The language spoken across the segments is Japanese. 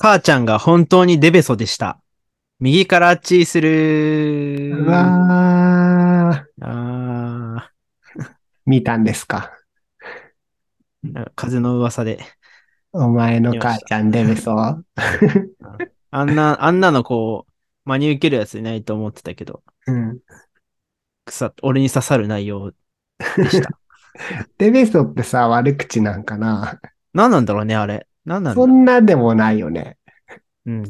母ちゃんが本当にデベソでした。右からあっちすうる。 わあ見たんですか？ 風の噂でお前の見ました。 母ちゃんデベソ。 あんなの真に受けるやついないと思ってたけど、 うん。 俺に刺さる内容でした。 デベソってさ、悪口なんかな？ 何なんだろうね、あれ。何なんそだろんなでもないよね。 う。うん、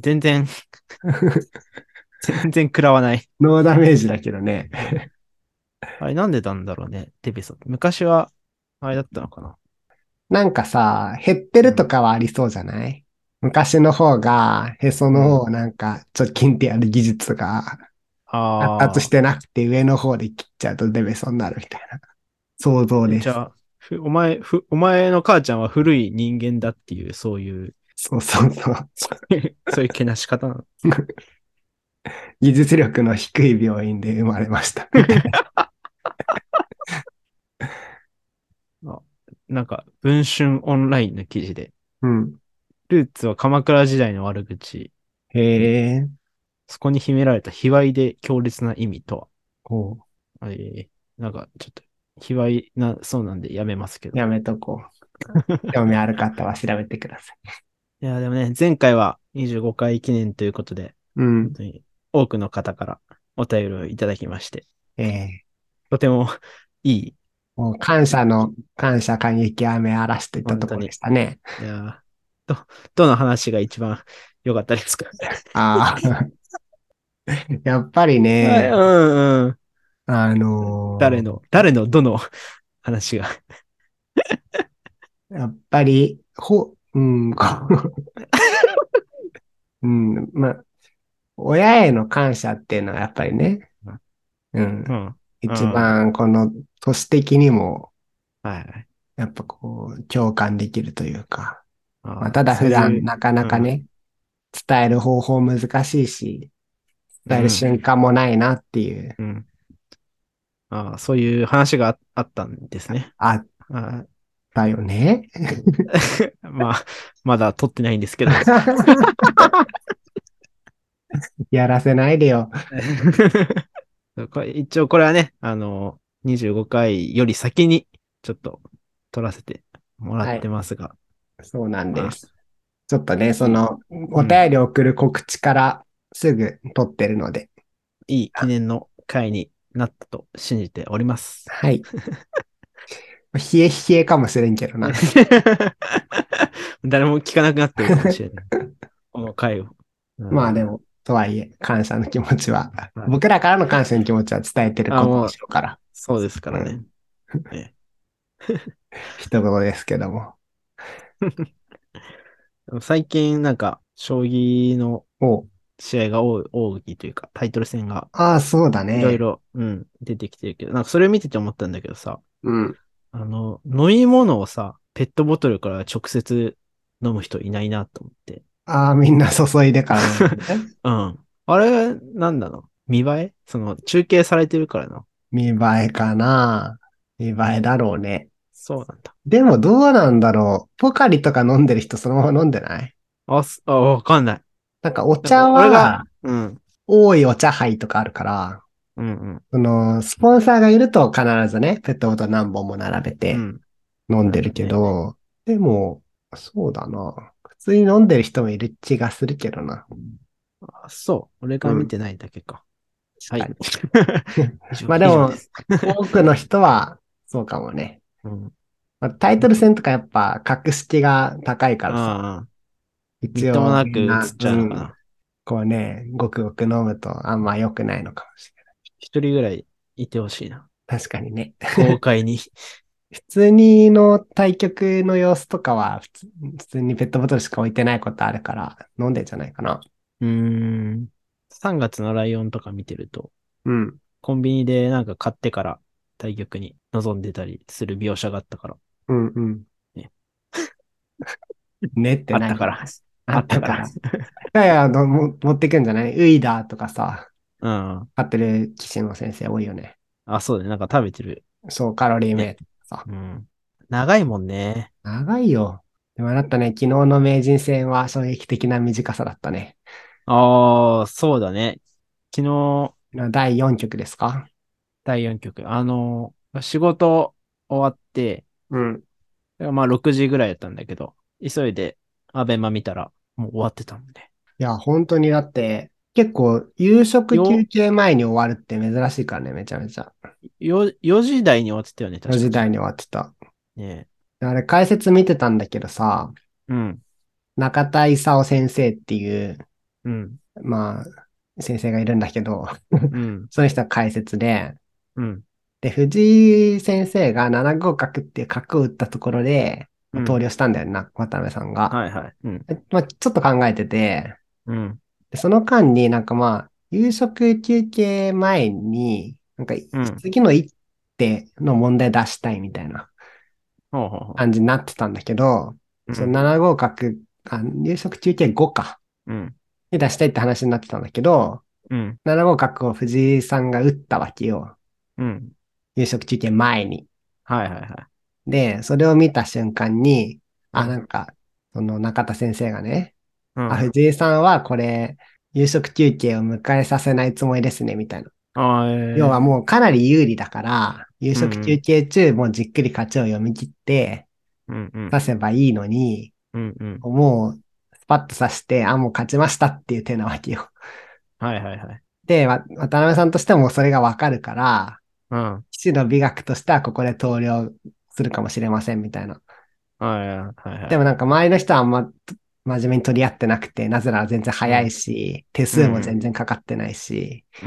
全然食らわない。 ノーダメージだけどね。 うん。あれなんでなんだろうね、デベソ。昔は、あれだったのかな。 なんかさ、減ってうん。 るとかはありそうじゃない？昔の方が、へそうん。 の方なんか、貯金ってやる技術が発達しあてなくて上の方で切っちゃうとデベソになるみたいな。想像です。 じゃあ、お前の母ちゃんは古い人間だっていう、そういう、 そうそうそう。 そういうけなし方なの。 技術力の低い病院で生まれました。みたいな。 あなんか、文春オンラインの記事で、 うん。 ルーツは鎌倉時代の悪口、 へえ。 そこに秘められた卑猥で強烈な意味とこは、なんか、ちょっと、卑猥な、そうなんでやめますけう。 ど。 やめとこう。興味ある方は調べてください。 いや、でもね、前回は25回記念ということで、 うん。 本当に多くの方からお便りをいただきまして、 えとてもいい、 もう感謝の、感謝感激雨嵐といったところで本当に。 したね。 いやー、どの話が一番良かったですか？ ああ、やっぱりはい、 ね、 うんうん。 あ誰のどの話が。 やっぱり、うん、うん、まあ、親への感謝っていうのはやっぱりね、うん、 うん。う一ん。 番この都市的にも、 はい。 やっぱこう、共感できるというか、まあ、 ああ、 ただ普そういう、 段なかなうん。 かね、伝える方法難しいし、伝えるうん。 瞬間もないなっていう、 うん。ああ、そういう話があったんですね。 あっあたよね。 まあ、まだ撮ってないんですけど。 やらせないでよ。 一応これはね、25回より先にちょっと撮らせてもらってはい。 ますが、 そうなんまあ、 です。ちょっとね、 いい、うおん、 便り送る告知からすぐ撮ってるので。 いい記あ、 念の回になったと信じております。 はい。冷え冷えかもしれんけどね。 な。 誰も聞かなくなってるかもしれない。この回を。うんまあでも、とはいえ、感謝の気持ちは、 はい。 僕らからの感謝の気持ちは伝えてるあ、 ことにもう、 しようから。 そうですからね。 うん。 ね。 一言ですけども。 最近なんか、将棋のお、 試合が多いというか、タイトル戦がああ、そうだね。 いろいろ、出てきてるけど、なんかそれを見てて思ったんだけどさ、 うん。 飲み物をさ、ペットボトルから直接飲む人いないなと思って。 ああ、みんな注いでから飲むね。 うん。あれ、なんなの見栄え中継されてるからの。 見栄えかな。見栄えだろうね。 そうなんだ。 でもどうなんだろう。ポカリとか飲んでる人そのまま飲んでない？ わかんない。 なんかおなんか茶俺が、 は、多いお茶杯とかあるから、 うん、 スポンサーがいると必ずね、ペットボトル何本も並べてうん。 飲んでるけなるほどね。 ど、でも、そうだな。普通に飲んでる人もいる気がするけどな。 そう。俺うん、 が見てないだけか。はい。 確かに。まあでも、 以上です。 多くの人はそうかもね。 うん。 まあ、タイトル戦とかやっぱ格式が高いからさ、 ああ、みっ一ともな応みんな、 く映っちゃうのかな。 こうね、ごくごく飲むとあんま良くないのかもしれない。 一人ぐらいいてほしいな。 確かにね。 公開に。 普通にの対局の様子とかは普通にペットボトルしか置いてないことあるから飲んでんじゃないかな。 うーん。3月のライオンとか見てると、 うん。 コンビニでなんか買ってから対局に臨んでたりする描写があったから、 うんうん。 ね。 ねって何？ あったから。 ああったから。 ったから。いやいや、持ってくんじゃない？ウイダーとかさ、 うん。 買ってる棋士の先生多いよね。 あ、そうだね。なんか食べてる。 そう、カロリーメイね。 トさ。 うん。長いもんね。 長いよ。 でもだったね、昨日の名人戦は衝撃的な短さだったね。 ああ、そうだね。昨日、 第4局ですか？ 第4局。仕事終わって、 うん。 まあ6時ぐらいだったんだけど、急いでアベマ見たら、もう終わってたもんね。 いや、本当にだって、結構夕食休よ、 憩前に終わるって珍しいからね、めちゃめちゃ。 4時台に終わってたよね、 4 確か。 時台に終わってた。 ねあれ、解説見てたんだけどさ、 え。うん、 中田勲先生っていう、 うん、 まあ、先生がいるんだけど、 うん、 その人は解説で、 うん、 で、藤井先生が7五角っていう角を打ったところで、 うん。 投了したんだよな、渡辺さんが。 はいはい。うん、 まあ、ちょっと考えてて、 うん、 でその間になんかまあ、夕食休憩前に、なんかうん。 次の一手の問題出したいみたいなほうほうほ感じになってたんだけど、 う。うそのん、 7五角、夕食休憩後か、 うん、 に出したいって話になってたんだけど、 うん、 7五角を藤井さんが打ったわけよ。 うん。 夕食休憩前に。 はいはいはい。 で、それを見た瞬間に、なうん、 んか、その中田先生がね、 うん。 藤井さんはこれ、夕食休憩を迎えさせないつもりですね、みたいな。 ああ、 要はもうかなり有利だから、夕うん、 食休憩中もうじっくり勝ちを読み切ってうん、うん、 指せばいいのに、 うん、うん。 もうスパッと指して、もう勝ちましたっていう手なわけよ。 はいはいはい。 で、渡辺さんとしてもそれがわかるから、 うん。 棋士の美学としてはここで投了するかもしれませんみたいな。 はいはいはい。 でもなんか周りの人はあんま真面目に取り合ってなくて、なぜなら全然早いうん、 し、手うん、 数も全然かかってないし、 うん、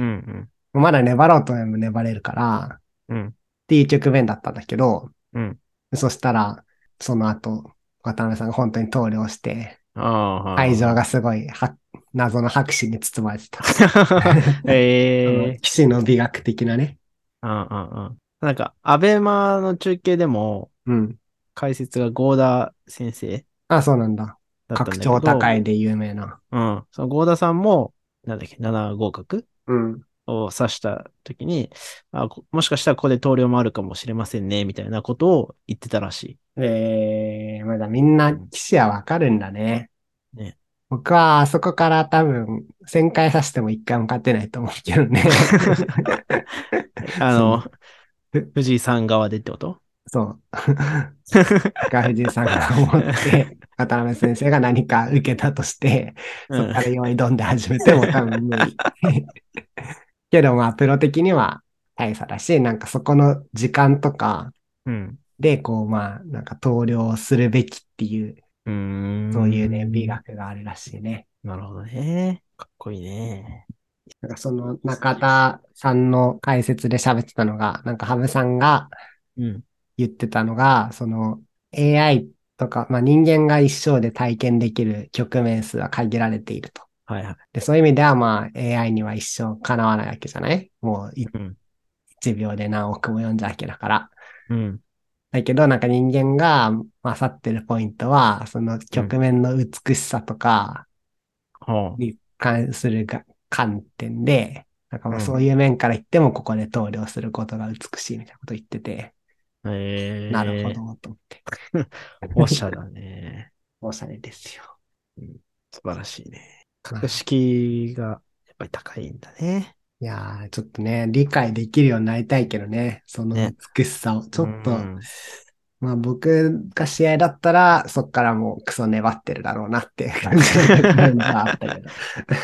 まだ粘ろうとでも粘れるから、っうん、 ていう局面だったんだけど、 うん。 そしたら、その後、渡辺さんが本当に投了して、 ああ、はあ、 会場はがすごい謎の拍手に包まれてた。 あ。 その、 ええ騎士の美学的なね。 ー。うん。なんか、アベマの中継でも、 うん。 解説が合田先生そうなんだ。 だったんだけ格調高ど、 いで有名な。 うん。その合田さんも、なんだっけ、7合格うん。 を指したときに、もしかしたらここで投了もあるかもしれませんね、みたいなことを言ってたらしまだみんい。 なうん。 騎士はわかるんだね。 ね。 僕はあそこから多分、1000回指しても1回も勝てないと思うけどね。その、 藤井さん側でってこと？ そう。藤井さんが思って、渡辺先生が何か受けたとして、 うん。 そこから用意どんで始めても多分無理。けどまあ、プロ的には大差だし、なんかそこの時間とかうん。 で、こうまあ、なんか投了するべきっていう、 うーそういうね、美ん。 学があるらしいね。 なるほどね。かっこいいね。 なんかその中田さんの解説で喋ってたのが、なんかハブさんがうん。 言ってたのが、その AI とか、まあ人間が一生で体験できる局面数は限られていると。 はいはい。 で、そういう意味ではまあ AI には一生叶わないわけじゃない？もううん。 1秒で何億も読んじゃうわけだから。 うん。 だけどなんか人間が勝ってるポイントは、そのうん。 局面の美しさとかほに関する観点で、なんかう。 まあそううん。 いう面から言ってもここで投了することが美しいみたいなこと言ってて、なるほど、と思って。 おしゃだね。 おしゃれですよ。 うん、素晴らしいね。格まあ、 式がやっぱり高いんだね。 いやー、ちょっとね、理解できるようになりたいけどね、そのね。 美しさを。ちうょっと、 ん。 まあ僕が試合だったら、そっからもうクソ粘ってるだろうなっていう感じの局面ではあったけど。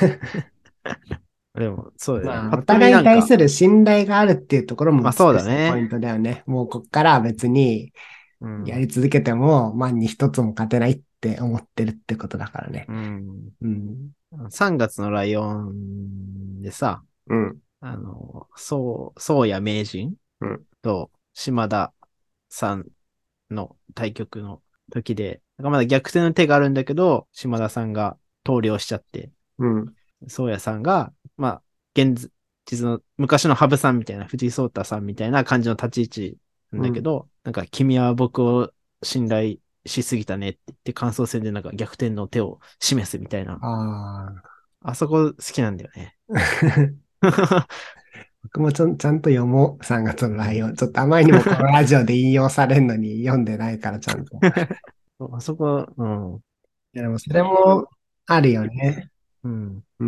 でも、そうだよね。 まあ、 パッと見お互いになんか、 対する信頼があるっていうところもまあそう美しいポイだね。 ントだよね。もうこっからは別にうん。 やり続けても万に一つも勝てないって思ってるってことだからね。 うん。 うん。 3月のライオンでさ、 うん。 そうや名人うん。 と島田さんの対局の時で、なんかまだ逆転の手があるんだけど、島田さんが投了しちゃって、 うん。 宗谷さんが、まあ、実の昔の羽生さんみたいな、藤井聡太さんみたいな感じの立ち位置なんうん。 だけど、なんか君は僕を信頼しすぎたねって言って感想戦でなんか逆転の手を示すみたいな。 ああ。 あそこ好きなんだよね。 僕もちゃんと読もう。3月のライオン。ちょっとあまりにもこのラジオで引用されるのに読んでないからちゃんと。 あそこ、うん。 いや、でもそれもあるよね。 うん。 うん。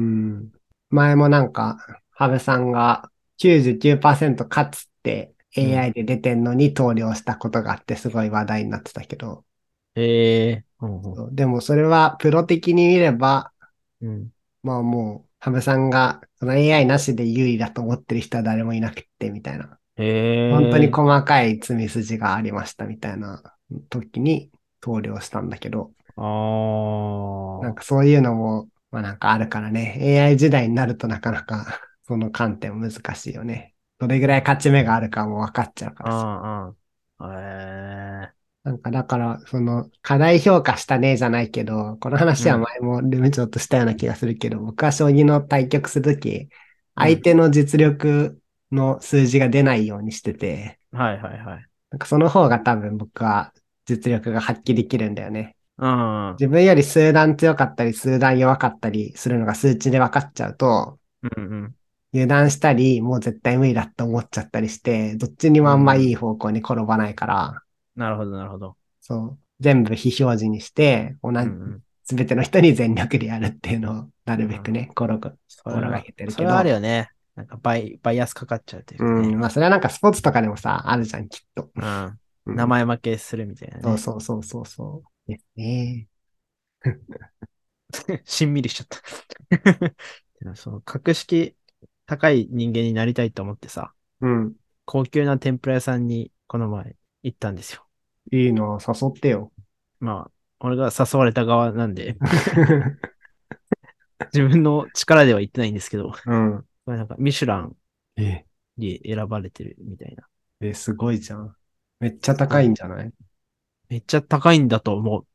前もなんか、羽生さんが99%勝つってうん。 AI で出てんのに投了したことがあってすごい話題になってたけど、 うんうん。 そうでもそれはプロ的に見れば、 うん。 まあもう、羽生さんがその AI なしで有利だと思ってる人は誰もいなくってみたいな。本当にへえ。 細かい罪筋がありましたみたいな時に投了したんだけど、 ああ。 なんかそういうのも、まあなんかあるからね。AI 時代になるとなかなかその観点難しいよね。どれぐらい勝ち目があるかも分かっちゃうからさ。 ああ。へえ。 なんかだから、その課題評価したねじゃないけど、この話はうん。 前もルーム長としたような気がするけど、僕は将棋の対局するとき、 うん。 相手の実力の数字が出ないようにしてて、 はいはいはい。 なんかその方が多分僕は実力が発揮できるんだよね。 うん。うん自分より数段強かったり、数段弱かったりするのが数値で分かっちゃうと、 うん。 油断したり、もう絶対無理だって思っちゃったりして、どっちにもあんまいいうん。 方向に転ばないから、 なるほどなるほど。 そう、全部非表示にして、 うんすべての人に全力でやるっていうのを、なるうん。うん。 べくね、心がけてるそれはあるけど、 よね。なんかバイアスかかっちゃうといううかね。 ん、まあそれはなんかスポーツとかでもさ、あるじゃん、きっと。 うん。 うん、 名前負けするみたいなそうね。 そうそうそうそう。ですね。 しんみりしちゃった。その格式高い人間になりたいと思ってさ、 うん、 高級な天ぷら屋さんにこの前行ったんですよ。 いいの、誘ってよ。 まあ、俺が誘われた側なんで、自分の力では言ってないんですけど、 うん。 これなんかミシュランえ、 に選ばれてるみたいな。 すごいじゃん。めっちゃ高そう。 いんじゃない？ めっちゃ高いんだと思う。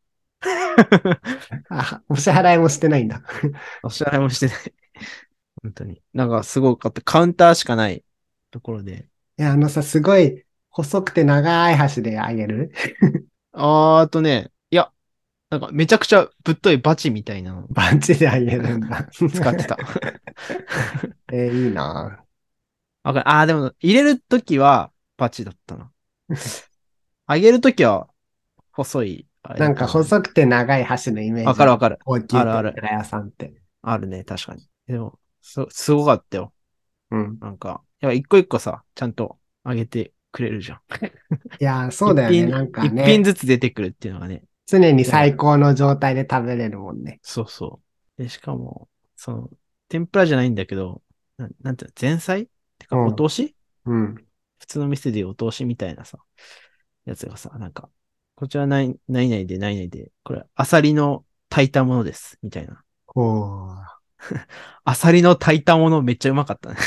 あ、お支払いもしてないんだ。 お支払いもしてない。本当に。なんかすごかった。カウンターしかないところで。 いや、あのさ、すごい細くて長い箸であげる。 いや、なんかめちゃくちゃぶっといバチみたいなのバンチであげるんだ。 使ってた。 いいな。 でも入れるときはバチだったな。揚げるときは細い、あれだなんかったんだけど。 細くて長い箸のイメージある。 わかるわかる。 高級あるある。 天ぷら屋さんって。 あるね、確かに。でも、すごかったよ。 うん。 なんか、いや、一個一個さ、ちゃんと揚げてくれるじゃん。 いや、そうだよね。なんか一品ね、 ずつ出てくるっていうのがね。 常にで、 最高の状態で食べれるもんね。 そうそう。で、しかも、その、天ぷらじゃないんだけど、なんていうの、前菜てか、おうん。 通しうん。 普通の店でいうお通しみたいなさ、やつがさ、なんか、こちら何々で何々で、これ、アサリの炊いたものです、みたいな。 おー。 アサリの炊いたものめっちゃうまかったね。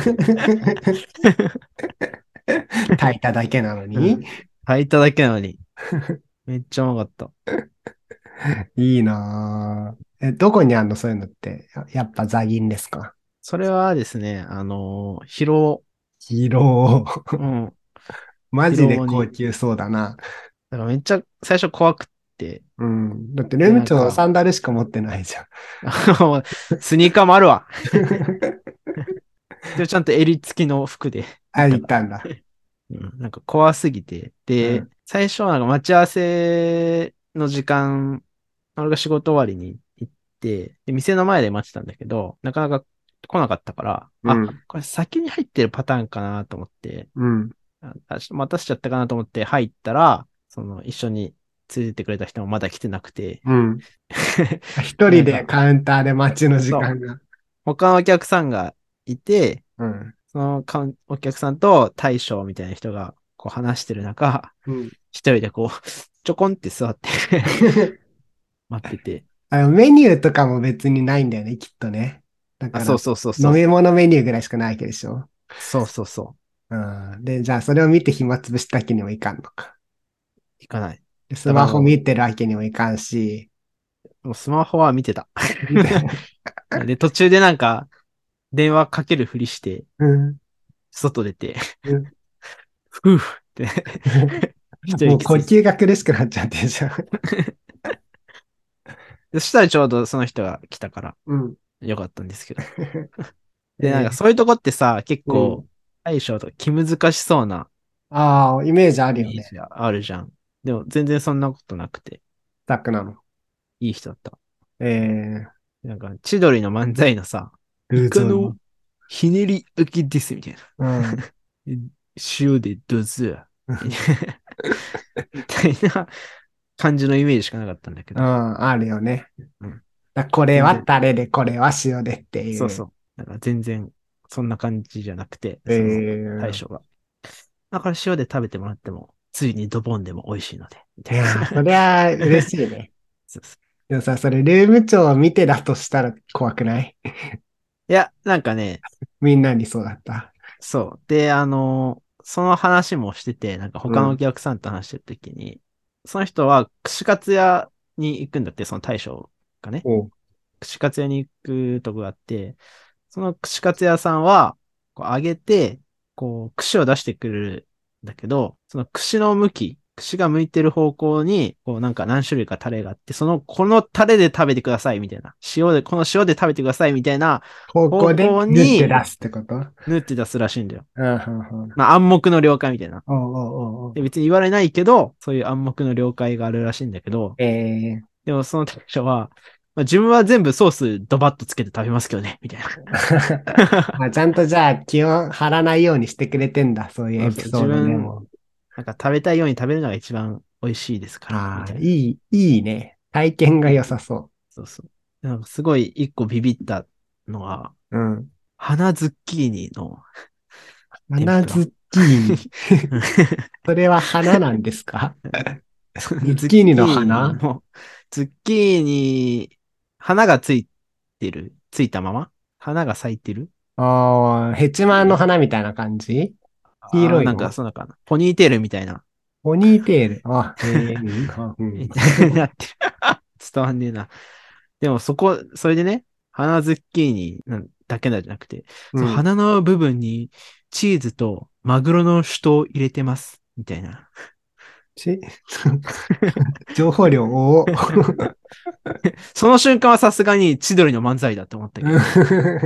炊いただけなのうに。 ん。炊いただけなのに、めっちゃうまかった。 いいなぁ。どこにあんのそういうのって。やっぱザギンですか？ それはですね、疲労、 広。 うん、 マ疲ジで高労に、 級そうだな。 だからめっちゃ最初怖くって、 うん。だってルーで、 ム長なんか、 サンダルしか持ってないじゃん。 スニーカーもあるわ。で、ちゃんと襟付きの服で行あ、 ったから。 行ったんだ。 うん、なんか怖すぎて。で、 うん。 最初はなんか待ち合わせの時間、俺が仕事終わりに行って、で、店の前で待ってたんだけど、なかなか来なかったから、 うん。 これ先に入ってるパターンかなと思って、 うん。 待たせちゃったかなと思って入ったら、一緒に連れてってくれた人もまだ来てなくて、 うん。一人ででなんか、 カウンターで待ちの時そう、 間が。 他のお客さんがいて、 うん。 そのお客さんと大将みたいな人がこう話してる中、 うん。 一人でこう、ちょこんって座って待ってて。 メニューとかも別にないんだよね、きっとね。だあ、 から、 そうそうそうそう。 飲み物メニューぐらいしかないわけでしょ。 そうそうそう。 うん。で、じゃあそれを見て暇つぶしたわけにもいかんのか。 行かない。 でスマホだから見てるわけにもいかんし、 もうスマホは見てた。 みたいな。 で、途中でなんか、電話かけるふりして、 うん。 外出て、 うん。 ふぅって一もう呼息ついて。 吸が苦しくなっちゃってるじゃん。 そしたらちょうどその人が来たからうん。 よかったんですけど。で、なんかえそういうとこってさ、結うん。 構、対処とか気難しそうなああ、イメージあイメるよね。 ージがあるじゃん。でも全然そんなことなくて。 タックなの。 いい人だった。 えー、 なんか、千鳥の漫才のさ、イルーズをね。 カのひねり揚げです、みたいな。 うん。 塩でどうぞ。みたいな感じのイメージしかなかったんだけど。 うん、あるよね。 うん。 これは全然、 タレで、これは塩でっていう。 そうそう。なんか全然、そんな感じじゃなくて、 えその、大ー、 将が。だから塩で食べてもらっても、ついにドボンでも美味しいので、みたいいやー、そな。 りゃ嬉しいね。 そうそう。 でもさ、それルーム長を見てだとしたら怖くない？ いや、なんかね、 みんなにそうだった。 そう。で、その話もしてて、なんか他のおうん。 客さんと話してるときに、その人は串カツ屋に行くんだって、その大将がね。 おう。 串カツ屋に行くとこがあって、その串カツ屋さんは、こう揚げて、こう、串を出してくるんだけど、その串の向き、串が向いてる方向に、こうなんか何種類かタレがあって、このタレで食べてくださいみたいな。この塩で食べてくださいみたいな方方向で向に縫って出すってこと？うん、 縫って出すらしいんだよ。 うん、うん。 まあ暗黙の了解みたいな。 おうおうおうおで、 う。 別に言われないけど、そういう暗黙の了解があるらしいんだけど、 えー、 でもその大将は、まあ、自分は全部ソースドバッとつけて食べますけどね、みたいな。 あ、ちゃんとじゃあ気を張らないようにしてくれてんだ。そういうそうそう、 エピソードでも。 なんか食べたいように食べるのが一番美味しいですから、みああ、 たいな。 いいね。体験が良さそそうそう。なんかすごい一個ビビったのが、 う。うん。 花ズッキーニの天ぷら。 花ズッキーニ。それは花なんですか？ズッズッキーニのキーニ花？ も、ズッキーニ、花がついたまま花が咲いてる。 ああー、ヘチマの花みたいな感じ？黄ああー、なんか色いの？ そうなんかな。ポニーテールみたいな。 ポニーテール。あ、うん、うん。 みたいになってる。伝わんねえな。でもそれでね、花ズッキーニだけなんじゃなくて、そのうん。 花の部分にチーズとマグロの首都を入れてます。みたいな。 ち、情報量多。 その瞬間はさすがに千鳥の漫才だと思ったけど。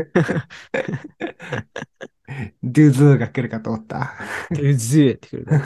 ドゥズーが来るかと思った。 うぜえってくるから。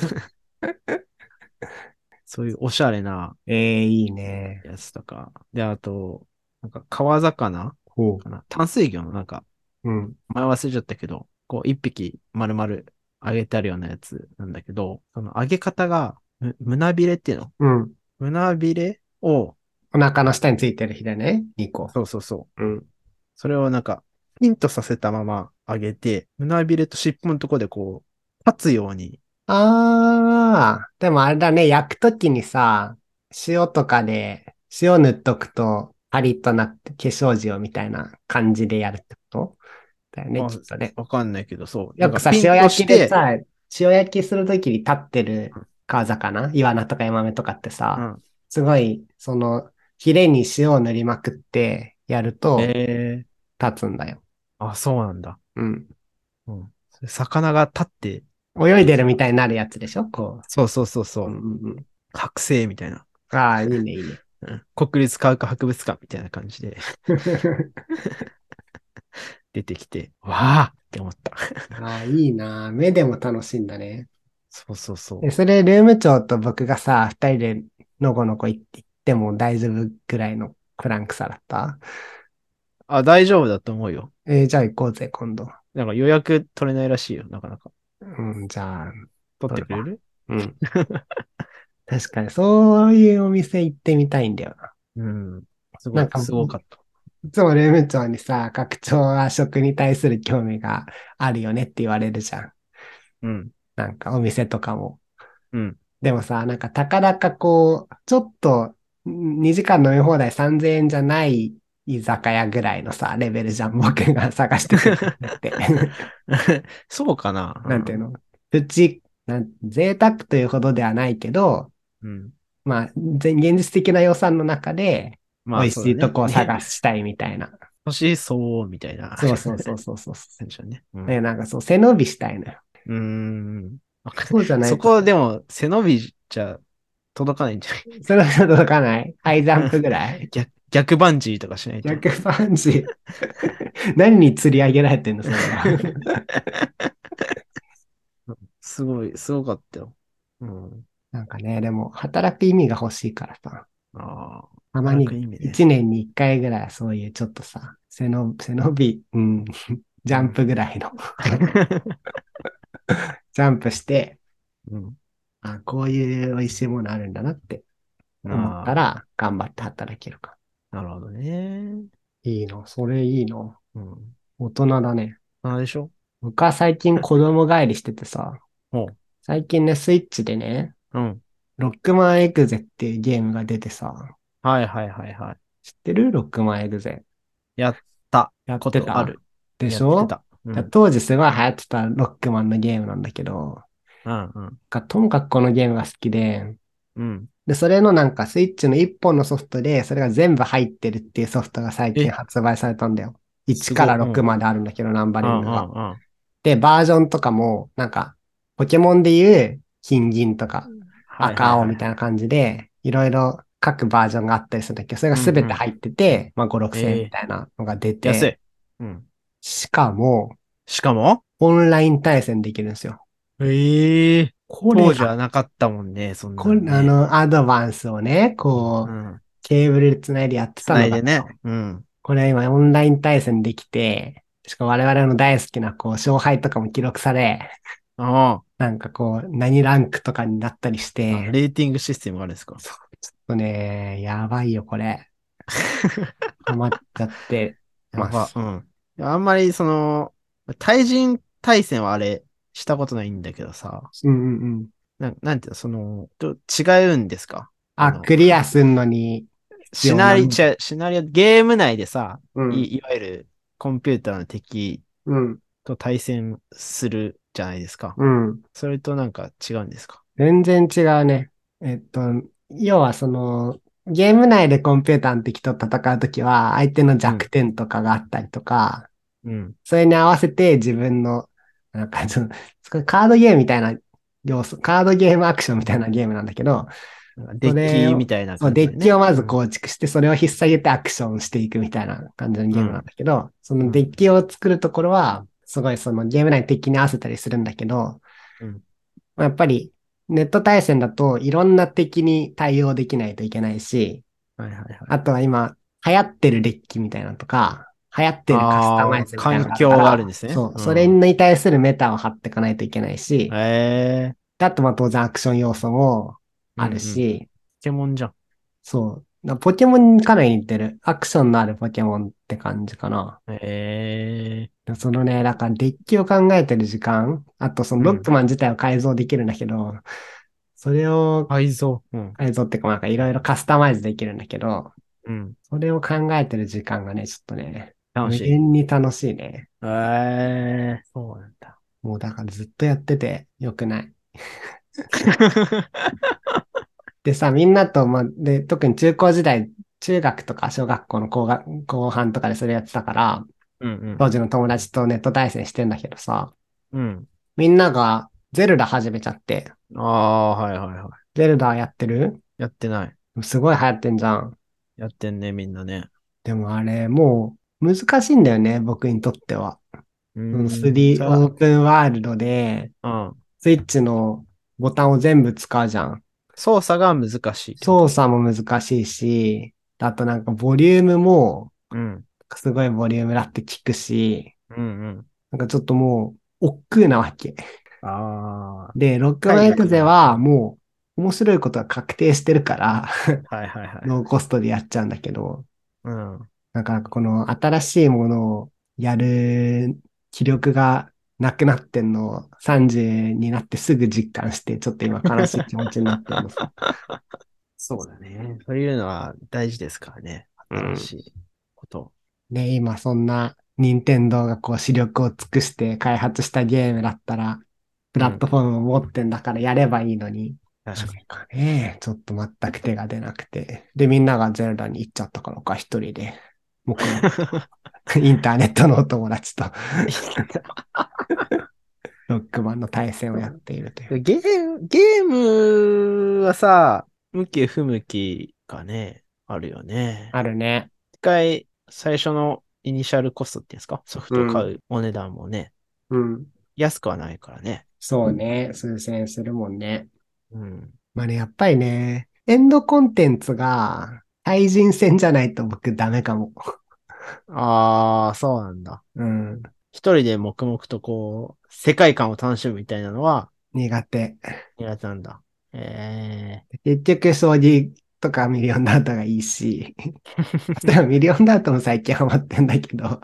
そういうおしゃれないいね。 やつとか。で、あと、なんか川魚ほかな淡水魚のなんか、 う。うん。 前忘れちゃったけど、こう一匹丸々揚げてあるようなやつなんだけど、その揚げ方が、胸びれっていうのうん。 胸びれを、 お腹の下についてるひれね。2個。 そうそうそう。 うん。 それをなんか、ピンとさせたまま揚げて、胸びれと尻尾のとこでこう、立つように、 ああ、でもあれだね。焼くときにさ、塩とかで、塩塗っとくと、パリッとなって化粧塩みたいな感じでやるってことだよね、 あ、 きっとね。 わかんないけど、そう。なよくさ、 んかピン塩焼きでとして、 さ、塩焼きするときに立ってる川魚、イワナとかヤマメとかってさ、 うん。 すごい、ヒレに塩を塗りまくってやるとえ立つんだよ。 そうなんだ。 うん。 うん。魚が立って、 泳いでるみたいになるやつでしょこそうそうそうう。うそう。 んうんうん。 剥製みたいな。 ああ、いいね、いいね。 うん。国立科学博物館みたいな感じで出てきて、わーって思った。 ああ、いいな。目でも楽しいんだね。 そうそうそそれ、ルーム長と僕がさ、二人でのこのこ行っても大丈夫ぐらいのクランクさだった？ う。あ、大丈夫だと思うよ。 じゃあ行こうぜ、今度。 なんか予約取れないらしいよ、なかなか。 うん、じゃあ、 取っ取るわ。 てくれる？ うん。確かに、そういうお店行ってみたいんだよな。 うん。 なんか、 すごかった。 いつもルーム長にさ、拡張は食に対する興味があるよねって言われるじゃん。 うん。 なんかお店とかも。 うん。 でもさ、なんかたかだかこう、ちょっと2時間飲み放題3000円じゃない居酒屋ぐらいのさ、レベルじゃん。僕が探してくるって。 そうかな。 なんていうの？プチ、贅沢というほどではないけど、 うん。うん。 まあ、現実的な予算の中で美まあ味しいとそうだね。 こをね。 探したいみたいな。 年相応みたいなそうそうそうそうそう。 感じだね。うん。 ね、なんかそう、背伸びしたいのよ。 うーん。 そうじゃなそいとさ、 こでも背伸びじゃ届かないんじゃない？ それは届かない。ハイジャンプぐらい？ 逆バンジーとかしないと。 逆パンチ。何に釣り上げられてんの、それは。 すごかったよ。うん。 なんかね、でも、働く意味が欲しいからさ。 ああ、 たまに働く意味ね。 一年に一回ぐらいはそういうちょっとさ、背伸び、ジャンうん。 プぐらいのジャンプして、 うん。 あ、こういう美味しいものあるんだなって思ったあら頑張って働けるか。 あ、なるほどね。 いいの、それいいの。 うん。 大人だね。 あれでしょ？ 僕は最近子供帰りしててさ、 ほ最近ね、スイッチでね、 う。うん。 ロックマンエグゼっていうゲームが出てさ、 はいはいはいはい。 知ってるロックマンエグゼ。 やったやっこてたとある。 でしょ？ やってた。うん。 当時すごい流行ってたロックマンのゲームなんだけど、 うんうん。 ともかくこのゲームが好きで、 うん。 で、それのなんかスイッチの一本のソフトで、それが全部入ってるっていうソフトが最近え、 発売されたんだよ。1からすご。う 6 ん。 まであるんだけど、ナンバうんうリングが。 んうん。 で、バージョンとかも、なんか、ポケモンでいう金銀とかはい赤青はいはいはい。 みたいな感じで、いろいろ各バージョンがあったりするんだけど、それがうんすべて入ってて、まあ5、6千円みえたいなのが出て、 安い。うん。 しかも、 しかもオンライン対戦できるんですよ。 ええ当時これが、 はなかったもんね、そんこれ、 なんね。 アドバンスをね、こう、 うん。 ケーブルで繋いでやってつたないでね。 のだけど、 うん。 これ今オンライン対戦できて、しかも我々の大好きなこう勝敗とかも記録され、 あなんかこう何ランクとかになったりしあ、 て、 レーティングシステムがあるんですか？ そう、ちょっとね、やばいよこれ。ハマっちゃってやば。 ます。 うん。あんまり対人対戦はあれ、したことないんだけどさ。 うんうんうん。 なんていうの、違うんですか？ あ、クリアすんのに必要な。 シナリオ、ゲーム内でさ、 うん、 いわゆるコンピューターの敵うん、 と対戦するじゃないですか。 うん。 それとなんか違うんですか？ 全然違うね。要はゲーム内でコンピューターの敵と戦うときは、相手のうん、 弱点とかがあったりとか、 うん。 それに合わせて自分の、なんかカードゲームみたいな要素、カードゲームアクションみたいなゲームなんだけど、 なんかデそッれを、 キみたいなそう、デ感じでね。 ッキをまずうん、 構築して、それを引っ提げてアクションしていくみたいな感じのゲームなんうん、 だけど、そのデうん、 ッキを作るところは、すごいそのゲーム内の敵に合わせたりするんだけど、 うん。 まあやっぱりネット対戦だといろんな敵に対応できないといけないし、 はいはいはい。 あとは今流行ってるデッキみたいなのとか、流行ってるカスタマああ、 イズみたいなのがあるか環境があるんら、 ですね。 そう、それうん。 に対するメタを張っていかないといけないし、 ええであとまあ当然アクション要素もあるうんうん。ポし、 ケモンじゃん。 そう。ポケモンにかなり似てる。アクションのあるポケモンって感じかな。 ええそのね、だからデッキを考えてる時間、あとそのうん。 ロックマン自体を改造できるんだけど、それを改造。うん。 改造っていうかなんかいろいろカスタマイズできるんだけど、 うん。 それを考えてる時間がね、ちょっとね、無楽しい。 限に楽しいね。 そうなんだ。 もうだからずっとやっててよくない。でさ、みんなと、まあ、で、特に中高時代、中学とか小学校の後半とかでそれやってたから、 うんうん。 当時の友達とネット対戦してんだけどさ、 うん。 みんながゼルダ始めちゃって、 ああ、はいはいはい。 ゼルダやってる？ やってない。 すごい流行ってんじゃん。 やってんね、みんなね。 でもあれ、もう難しいんだよね、僕にとっては。 うーそのん。 3オープンワールドで、 うん。 スイッチのボタンを全部使うじゃん。 操作が難しいってこと？ 操作も難しいし、あとなんかボリュームも、 うん。 すごいボリュームだって聞くし、 うんうん。 なんかちょっともう、億劫なわけ。 ああ、 で、ロックマンエ体力が。うグゼはん。 もう、面白いことが確定してるからはいはいはい。 ノーコストでやっちゃうんだけど、 うん。 なんかこの新しいものをやる気力がなくなってんのを30になってすぐ実感して、ちょっと今悲しい気持ちになってんのさ。 そうだね。そういうのは大事ですからね。 うん。 新しいこと。 で、今そんな任天堂がこう視力を尽くして開発したゲームだったら、プうん。 ラットフォームを持ってんだからやればいいのに、な確かぜかね、ちょっと全く手が出なくて。で、みんながゼルダに行っちゃったからか、一人で、黙々と、インターネットのお友達とロックマンの対戦をやっているという。 に。ゲームはさ、向き不向きがね、あるよね。 あるね。 一回、最初のイニシャルコストっていうんですか？ソフトを買うん。 うお値段もね、 うん。 安くはないからね。 そうね。数千円するもんね。 うん。 まあね、やっぱりね、 エンドコンテンツが対人戦じゃないと僕ダメかも。 ああ、そうなんだ。 うん。 一人で黙々と世界観を楽しむみたいなのは苦手。 苦手なんだ。え結局、将棋とかミリオンダートがいいし、でもミリオンダートも最近ハマってんだけど、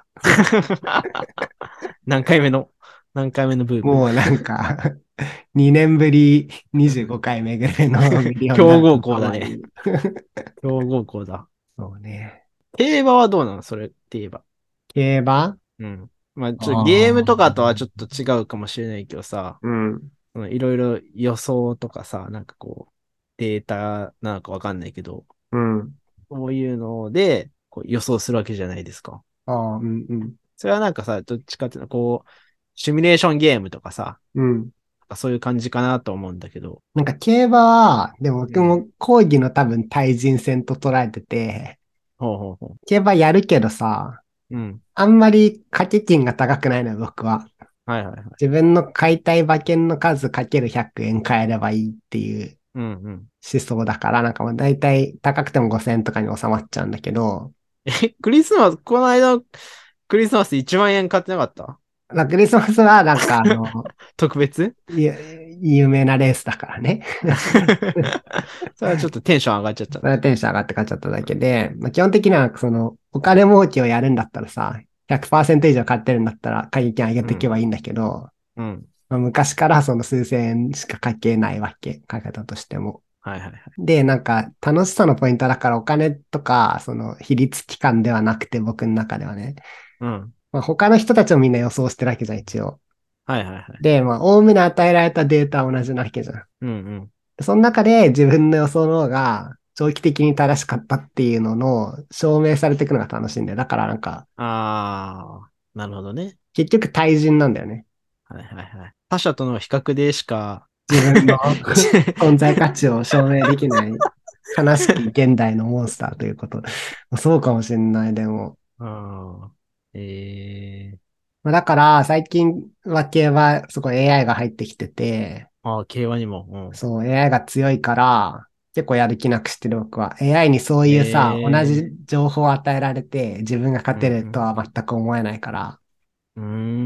何回目の、何回目のブーム。 もうなんか、2年ぶり25回目ぐらいのミリオンダ強豪ート校だね。 ハマり。 強豪校だ。 そうね。 競馬はどうなのそれって言えば。 競馬うん。まあ、ゲームとかとはちょっあと違うかもしれないけどさ、 うん。 いろいろ予想とかさ、なんかデータなのかわかんないけど、 うん。 そういうので、予想するわけじゃないですか。 うんうん。 それはなんかさ、どっちかっていうと、シミュレーションゲームとかさ、 うん。 なんかそういう感じかなと思うんだけど。 なんか競馬は、でもうん。 僕も講義の多分対人戦と捉えてて、 ほうほうほ競馬やるけどさ、 う。うん。 あんまり掛け金が高くないのよ、僕は。 はいはいはい。 自分の買いたい馬券の数かける100円買えればいいっていううんうん。 思想だから、なんかまあ大体高くても5000円とかに収まっちゃうんだけど、 クリスマス、この間、クリスマス1万円買ってなかった？ まあクリスマスはなんか特別？ 有名なレースだからね。 それはちょっとテンション上がっちゃったそれはテンション上がって買っちゃっただけで、まあ、基本的にはそのお金儲けをやるんだったらさ、100%以上買ってるんだったら買い金上げていけうん。 ばいいんだけど、 うん。 まあ、昔からその数千円しかかけないわけ、買い方としても。 はいはいはい。 で、なんか楽しさのポイントだからお金とか、その比率期間ではなくて僕の中ではね。 うん。 まあ、他の人たちもみんな予想してるわけじゃん、一応。 はいはいはい。 で、まあ、おおむね与えられたデータは同じなわけじゃん。 うんうん。 その中で自分の予想の方が長期的に正しかったっていうのの証明されていくのが楽しいんだよ。だからなんか、 あー、なるほどね。 結局対人なんだよね。 はいはいはい。他者との比較でしか自分の存在価値を証明できない悲しき現代のモンスターということ。そうかもしれない、でも。 あー、 まあだから最近は競馬すごい AI が入ってきてて、 競馬にも。 そう AI が強いから結構やる気なくしてる僕は。AI にそううん。 いうさ、同じ情報を与えられて自分が勝てるとうんは全く思えないから。 うん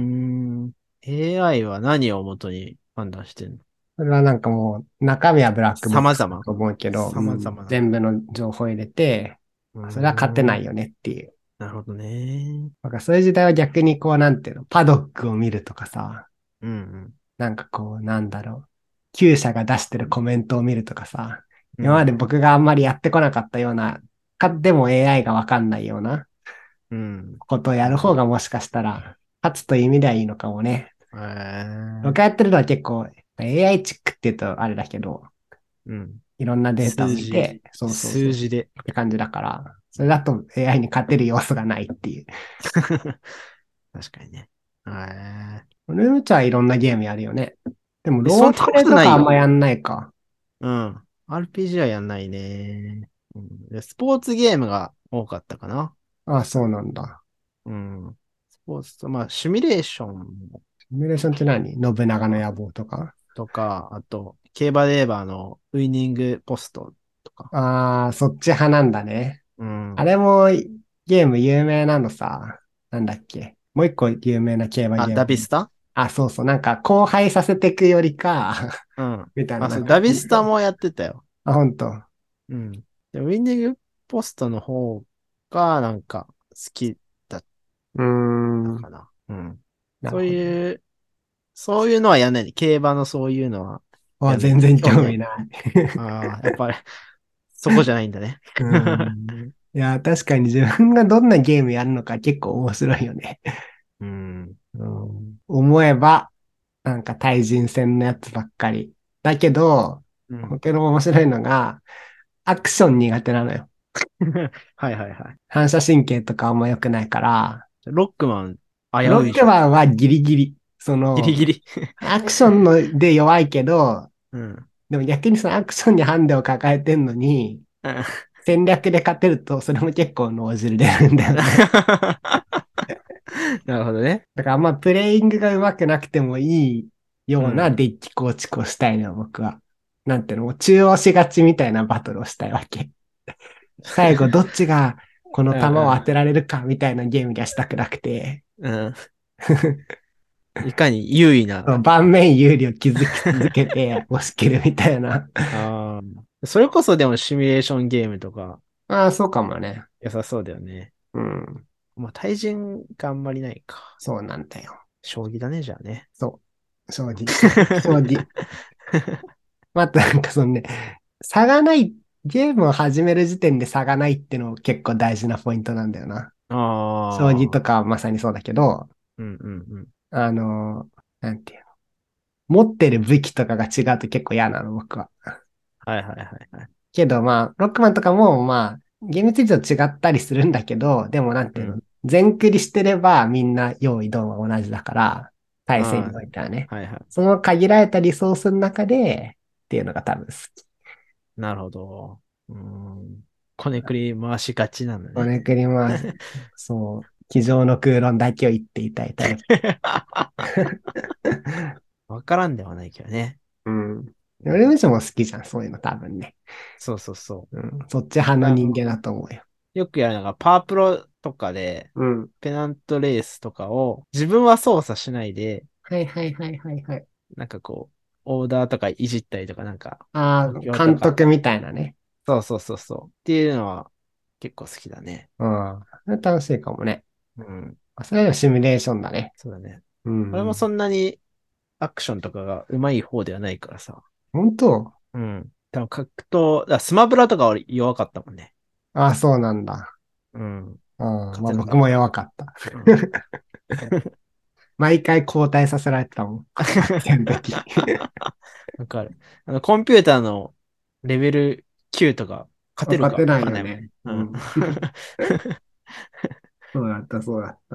。AI は何をもとに判断してんの？ それはなんかもう中身はブラックボックスだ様々。 と思うけど、 様々な。 全部の情報を入れて、 うーそれは勝てないん。 よねっていう。 なるほどね。 なんかそういう時代は逆にこうなんていうの、パドックを見るとかさ、 うんうん。 なんかこうなんだろう、Q 社が出してるコメントを見るとかさ、今までうん。 僕があんまりやってこなかったような、でも AI がわかんないようなうん。 ことをやる方なるほど。 がもしかしたら、勝つという意味ではいいのかもね。僕がー、 やってるのは結構 AI チックって言うとあれだけど、 うん。 いろんなデータを数字、 見て、そうそうそう。 数字で。 って感じだから、それだと AI に勝てる要素がないっていう。 確かにね。 ルームチャはいろんなゲームやるよね。でも、 そんなこロープレイとないよ。 とかあんまやんないか。 うん。RPG はやんないね。うん、でスポーツゲームが多かったかな。 ああ、そうなんだ。 うん。スポーツと、まあ、シミュレーションシミュレーションって何？信長の野望とか？ とか、あと、競馬で言えば、ウイニングポストとか。 ああ、そっち派なんだね。 うん。 あれもゲーム有名なのさ。なんだっけ。もう一個有名な競馬あ、 ゲーム。 ダビスタ。 あ、そうそう。なんか荒廃させていくよりか、 うん。 みたいな、 あ、そう、 なんか。 ダビスタもやってたよ。 あ、ほんと。 うん。で、ウィンディングポストの方が、なんか、好きだっうーん。 たかな。うん。そうなるほど。 いう、そういうのはやんないね。競馬のそういうのはあ、 やんない。 全然興味ない。 興味ない。 ああ、やっぱり、そこじゃないんだね。 うん。いや、確かに自分がどんなゲームやるのか結構面白いよね。 うん。 うん、思えば、なんか対人戦のやつばっかり。だけど、 うん。 僕の面白いのが、アクション苦手なのよ。 はいはいはい。 反射神経とかあんま良くないから、 ロックマン、危ロッういじゃん。 クマンはギリギリ。その、 ギリギリ。 アクションので弱いけど、 うん。 でも逆にそのアクションにハンデを抱えてんのに、戦略で勝てると、それも結構脳汁出るんだよね。 なるほどね。 だからあんまプレイングが上手くなくてもいいようなうん。 デッキ構築をしたいのよ、僕は。 なんていうの、もう中央しがちみたいなバトルをしたいわけ。最後、どっちがこのうん弾を当うてられるかみたいなゲームがしたくなくて、 ん。うん。いかに優位な。 盤面有利を築き続けて押し切るみたいな。 ああ。それこそでもシミュレーションゲームとかああ、そうかもね。 良さそうだよね。 うん。 まあ対人があんまりないか。 そうなんだよ。 将棋だね、じゃあね。 そう。将棋。またなんかそのね、差がない、ゲームを始める時点で差がないっての結構大事なポイントなんだよな。将棋ああ。 とかはまさにそうだけど、 うんうんうん。 あの、なんていうの、持ってる武器とかが違うと結構嫌なの、僕は。 はいはいはいはい。 けどまあ、ロックマンとかもまあ、厳密に言うと違ったりするんだけど、でもなんていうの、 うん。 全クリしてればみんな用意ドンは同じだから、対戦にあおいてはね。 あ。はいはい。 その限られたリソースの中でっていうのが多分好き。 なるほど。うん。こねくり回しがちなんだね。 こねくり回す。そう。机上の空論だけを言っていたいタイプ。 わからんではないけどね。 うん。 うん、 俺も好きじゃん、そういうの多分ね。 そうそうそうん。そっち派う。 の人間だと思うよ。 よくやるのが、パワープロとかで、 うん。 ペナントレースとかを自分は操作しないで、 はいはいはいはいはい。 なんかこう、オーダーとかいじったりとか、なんか、 あ補強あ、 とか、 監督みたいなね。 そうそうそうそう。っていうのは結構好きだね。 うん。それ楽しいかもね。 うん。 それでもシミュレーションだね。 そうだね。 うん。 俺もそんなにアクションとかが上手い方ではないからさ。 本当？ うん。多分格闘、スマブラとか俺弱かったもんね。 ああ、そうなんだ。 うん。 うん。まあ勝てなか僕もった。 弱かった。 うん。 毎回交代させられてたもん。戦の時。 わかる。コンピューターのレベル9とか勝てる勝てかわないよね。 かんないもんね。うん。 うん。そうだった、そうだった。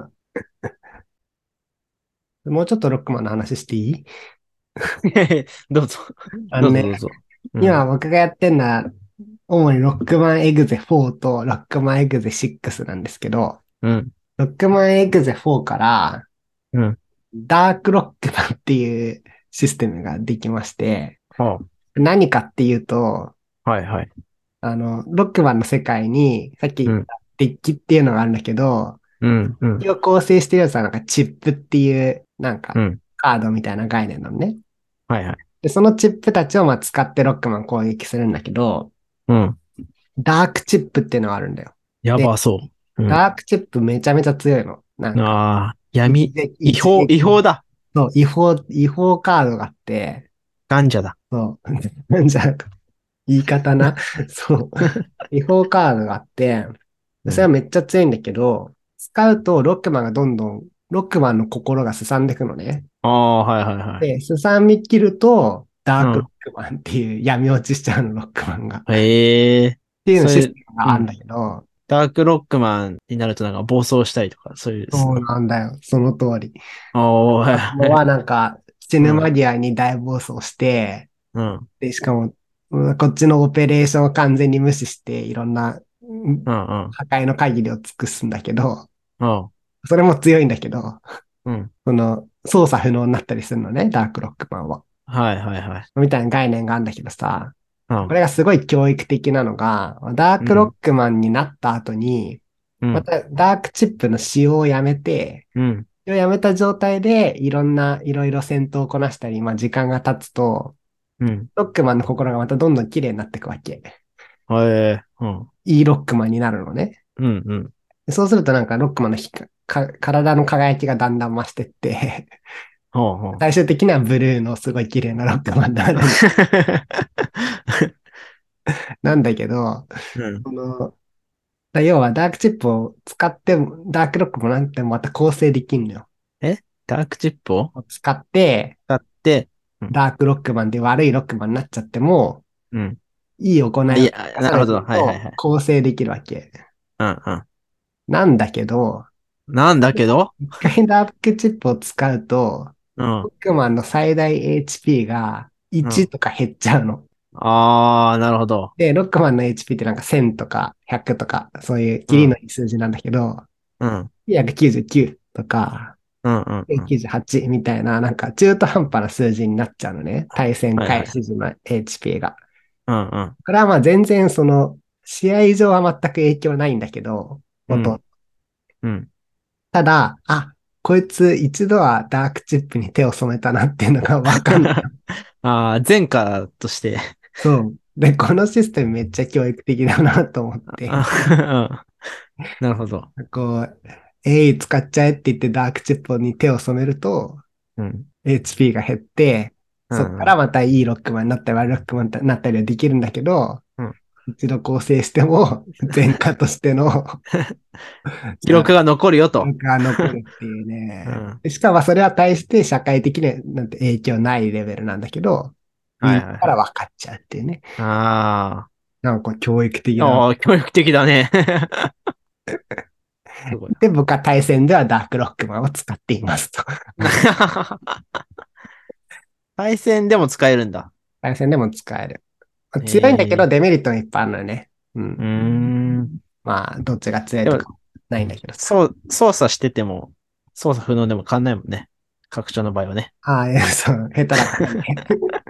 もうちょっとロックマンの話していい？ どうぞ。 あのね、 どうぞどうぞ。うん。 今僕がやってんのは、主にロックマンエグゼ4とロックマンエグゼ6なんですけど、 うん。 ロックマンエグゼ4からうん。 ダークロックマンっていうシステムができまして、 は何かっていうと、 あ、はいはい。 ロックマンの世界に、さっきうん。 言ったデッキっていうのがあるんだけど、 うん。うん。 デッキを構成してるやつはなんかチップっていう、なんかうん。 カードみたいな概念なのね。 はいはい。 で、そのチップたちをまあ使ってロックマン攻撃するんだけど、 うん。 ダークチップっていうのがあるんだよ。で、 やばそう。うん。 ダークチップめちゃめちゃ強いの。なんか、 ああ、 一闇、 撃、 違法、 一撃、 違法だ。 そう、違法カードがあって、 ガンジャだ。 そう、なんじゃ、言い方な。そう。違法カードがあって、それはうん。 めっちゃ強いんだけど、使うとロックマンがどんどん、ロックマンの心がすさんでいくのね。 ああ、はいはいはい。 で、すさみ切ると、ダークロうん。 ックマンっていう闇落ちしちゃうの、ロックマンが。っへえ。 ていうのシスそれ、 テムがあるんうん。 だけど、 ダークロックマンになるとなんか暴走したりとか、そういうそうなんだよ。その通り。 おー、はいはい。 のはなんか、死うん。 ぬ間際に大暴走して、 うん。 で、しかも、こっちのオペレーションを完全に無視して、いろんなうん。うん。 破壊の限りを尽くすんだけど、 うん。 それも強いんだけど、 うん。 操作不能になったりするのね、ダークロックマンは。 はいはいはい。 みたいな概念があるんだけどさ、 うん。 これがすごい教育的なのが、ダークロッうん。 クマンになった後に、 うん。 またダークチップの使用をやめて、 うん。 使用をやめた状態でいろいろ戦闘をこなしたり、まあ時間が経つと、 うん。 ロックマンの心がまたどんどん綺麗になっていくわけ。 はい。うん。 いいロックマンになるのね。 うん。うん。 でそうするとなんかロックマンの体の輝きがだんだん増してってほうほう。 最終的にはブルーのすごい綺麗なロックマンになる。なんだけど、 うん。 この、要はダークチップを使っても、ダークロックもなんてもまた構成できんのよ。 えダークチップを使って、 使って、うん。 ダークロックマンで悪いロックマンになっちゃっても、 うん。 いい行いをあ、いや、な重ねてるほど。 るとはいはいはい。 構成できるわけ。 うんうん。 なんだけど、 なんだけど、 一回ダークチップを使うと、 うん。 ロックマンの最大 HP が1 うん。 とか減っちゃうの。 あー、なるほど。 で、ロックマンの HP ってなんか1000とか100とか、そういううん。 キリのいい数字なんだけど、 うん。 999とか、 うんうんうん。 98みたいな、なんか中途半端な数字になっちゃうのね。対戦はいはい。 開始時の HP が。 うんうん。 これはまあ全然試合上は全く影響ないんだけど、 うん。 ほとんどうん。 ただ、あ、こいつ一度はダークチップに手を染めたなっていうのがわかんない。 ああ、前科として。 そう。で、このシステムめっちゃ教育的だなと思って、 あなるほど。 こう、使っちゃえって言ってダークチップに手を染めると、 うん。 HP が減って、そっかうんうん。 らまたいいロックマンになったり悪いロックマンになったりはできるんだけど、 うん。 一度構成しても、前科としての記録が残るよと。 が残るっていうね。 うん。 しかもそれは対して社会的になんて影響ないレベルなんだけど、みんなからはいはいはい。 分かっちゃうっていうね。 あなんか教育的あ。 だな。 ああ、教育的だね。すごいで、僕は対戦ではダークロックマンを使っていますと。 な。対戦でも使えるんだ。 対戦でも使える。強いんだけどええデメリットがいっぱいあるのよね。ううーん。 ん。 まあ、どっちが強いでも、 とかないんだけどさ。 操作してても、操作不能でも変わんないもんね。拡張の場合はね。 ああ、いや、そう、下手だったらね。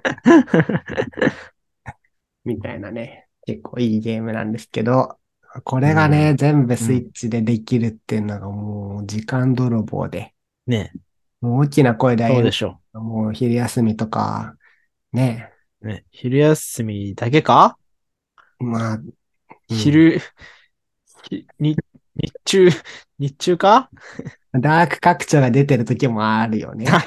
みたいなね。結構いいゲームなんですけど、これがね、 うん。 全部うん。 スイッチでできるっていうのがもう時間泥棒で、 ねえ、 もう大きな声で言うそうでしょのもう昼休みとか、ね。 う。ね、昼休みだけかまあ、うん。 昼、日中、日中かダーク拡張が出てる時もあるよね。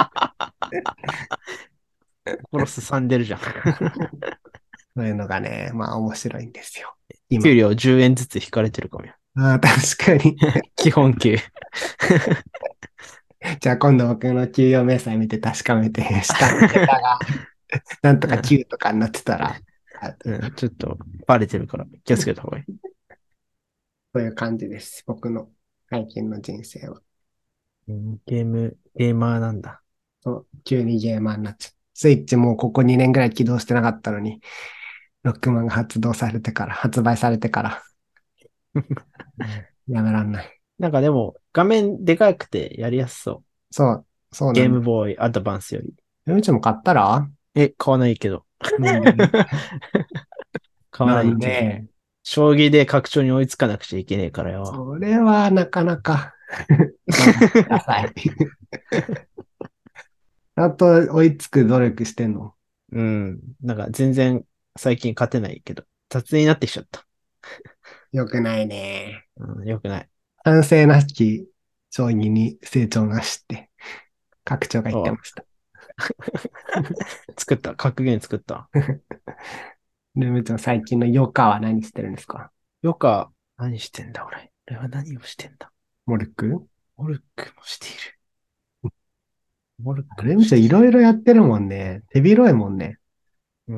心すさんでるじゃん。 そういうのがね、まあ面白いんですよ。今。 給料10円ずつ引かれてるかもよ。 ああ、確かに。 基本給。 じゃあ今度僕の給与明細見て確かめて、下の桁がなんとかうん、 9とかになってたら、 ちょっとバレてるから気をつけた方がいい。 そういう感じです。僕の最近の人生は。 うん、ゲーマーなんだ。 そう、急にゲーマーになっちゃう。スイッチもうここ2年ぐらい起動してなかったのに、ロックマンが発売されてから、やめらんない。 なんかでも、画面でかくてやりやすそう。 そう、そうなゲーんだ。 ムボーイアドバンスより。 うちも買ったら買わないけど。 なんで、 買わなんないけど。 で、 将棋で拡張に追いつかなくちゃいけねえからよ。 それはなかなか頑張ってください。あと追いつく努力してんの？ うん。なんか全然最近勝てないけど、雑になってきちゃった。 よくないね。 うん、よくない。 反省なき将棋に成長なしって拡張が言っておました。 作った。格言作った。 ルムちゃん最近の余暇は何してるんですか？ よか、何してんだ俺。俺は何をしてんだ。 モルック？ モルックもしている。モルックルムちゃんいもしている。 ろいろやってるもんね。手広いもんね。 うん。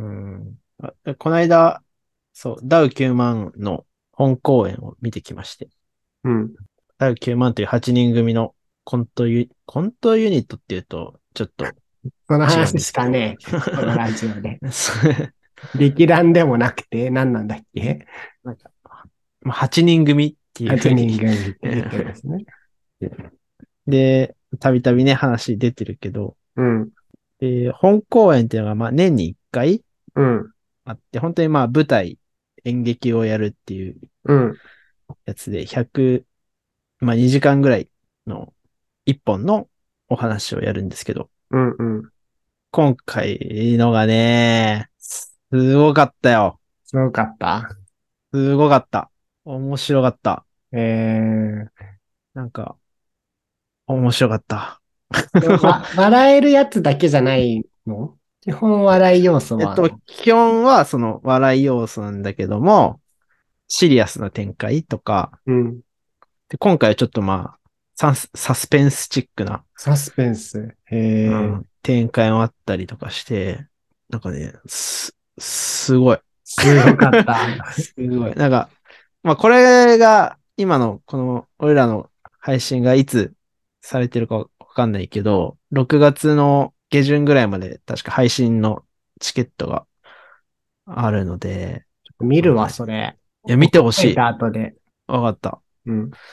この間、そう、ダウ9万の本公演を見てきまして。 うん。 ダウ9万という8人組のコントユニットっていうと、ちょっとその違うん話しですけど。 たね。このラジオで。 そう劇団でもなくて何なんだっけ？ なんか、まあ、8人組っていうふ 8 うに人組って言ってるんですね。 で、たびたびね、話出てるけど、 うん。 本公演っていうのが、まあ、年に1回うん。 あって、本当にまあ、舞台、演劇をやるっていううん。 やつで、まあ、2時間ぐらいの1本のお話をやるんですけど、 うん。うん。 今回のがね、すごかったよ。 すごかった。 すごかった。面白かった。 えなんか、面白かった。 笑えるやつだけじゃないの？基本笑い要素もあるの？ 基本はその笑い要素なんだけども、シリアスな展開とか、 うん。 で今回はちょっとまあ、サスペンスチックな、 サスペンス。 展開もあったりとかして、なんかね、すごい。 すごかった。 すごい。なんか、まあこれが今のこの俺らの配信がいつされてるかわかんないけど、6月の下旬ぐらいまで確か配信のチケットがあるので、 見るわ、 あのね、 それ。 いや、見てほし書いい。 た後で。 わかった。 うん。